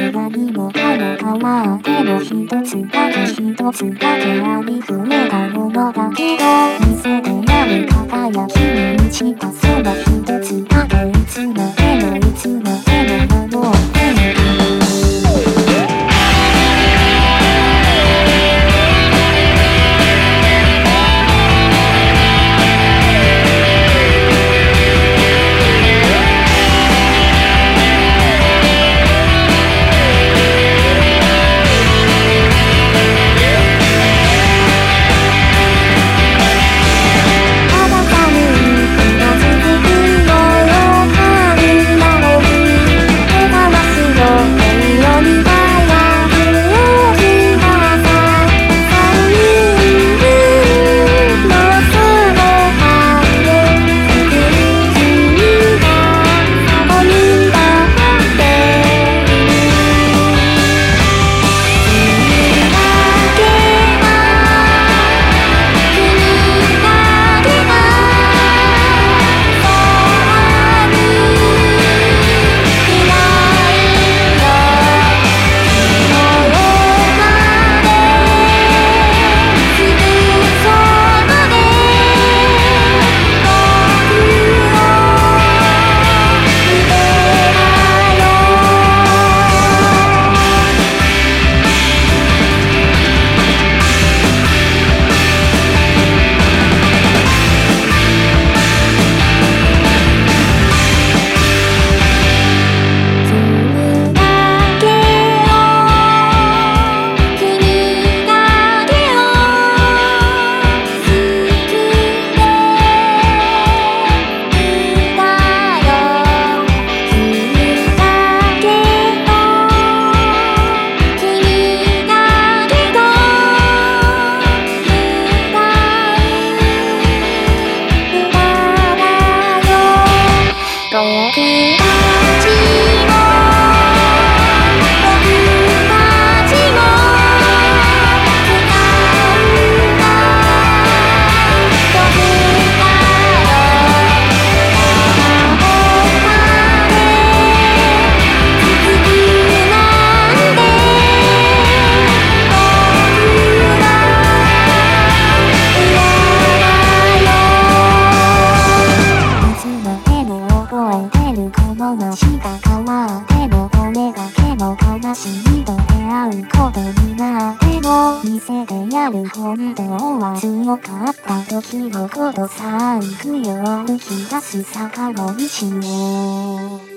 何もかも変わっても一つだけありふれたものだけど店でやる輝きに満ちたその一つだけいつまでも守っているしか変わってもこれだけの悲しみと出会うことになっても店でやる本当は強かった時のことさ行くよ歩き出す坂の道を